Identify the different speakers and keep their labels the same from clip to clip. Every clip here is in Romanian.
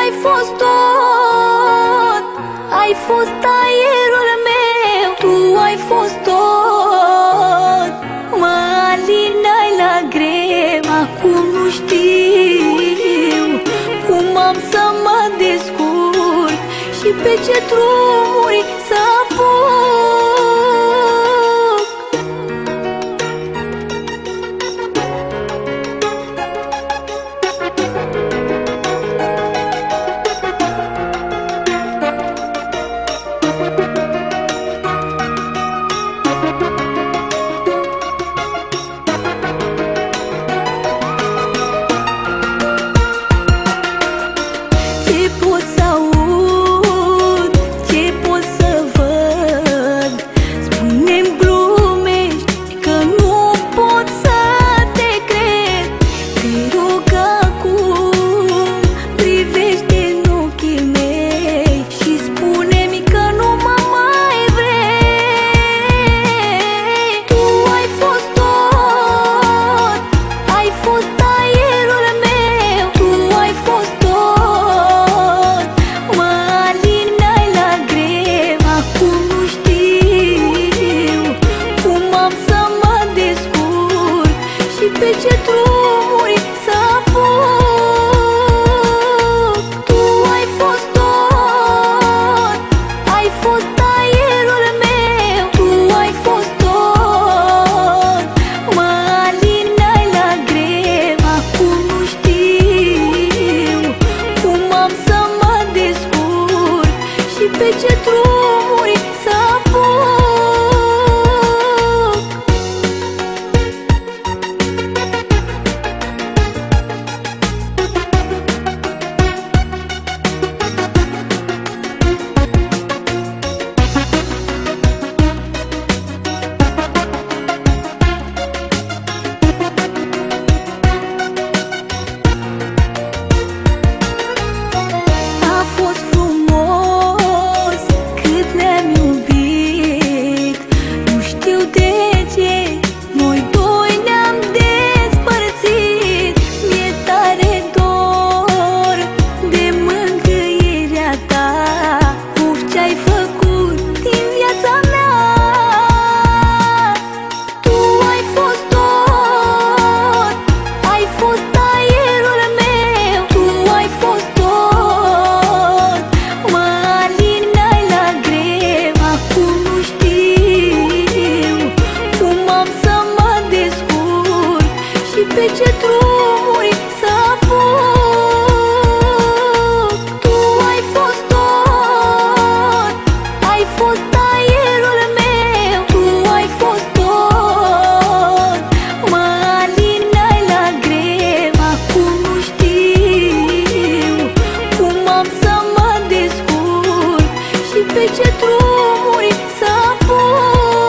Speaker 1: ai fost tot, ai fost aerul meu. Tu ai fost tot, mă alinai la greu. Acum nu știu cum am să mă descurc și pe ce drumuri să apuc. Ce pot să aud, ce pot să văd? Spune-mi, glumești că nu pot să te cred. Te rog acum, privește în ochii mei și spune-mi că nu mă mai vrei. Tu ai fost tot, ai fost aerul meu. Tu ai fost tot, mă alinai la greu. Acum nu știu cum am să mă descurc și pe ce drumuri să apuc. Tu ai fost tot, ai fost aerul meu. Tu ai fost tot, mă alinai la greu. Acum nu știu cum am să mă descurc și pe ce drumuri să apuc. A fost frumos cât ne-am iubit. Nu știu de ce noi doi ne-am despărțit. Mi-e tare dor de mângâierea ta. Uf, ce-ai făcut din viața mea. Tu ai fost tot, ai fost aerul meu. Tu ai fost tot, mă alinai la greu. Acum nu știu cum am să mă descurc și pe ce drumuri să apuc. Tu ai fost tot, ai fost aerul meu. Tu ai fost tot, mă alinai la greu. Acum nu știu cum am să mă descurc și pe ce drumuri să apuc.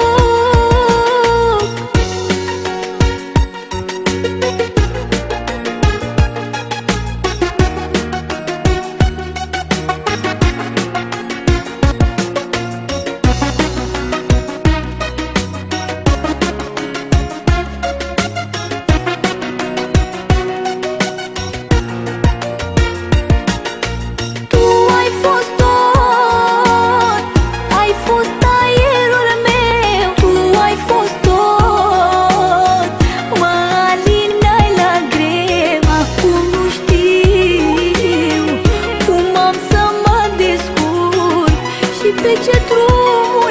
Speaker 1: Tu ai fost tot, ai fost aerul meu. Tu ai fost tot, mă alinai la greu. Acum nu știu cum am să mă descurc și pe ce drum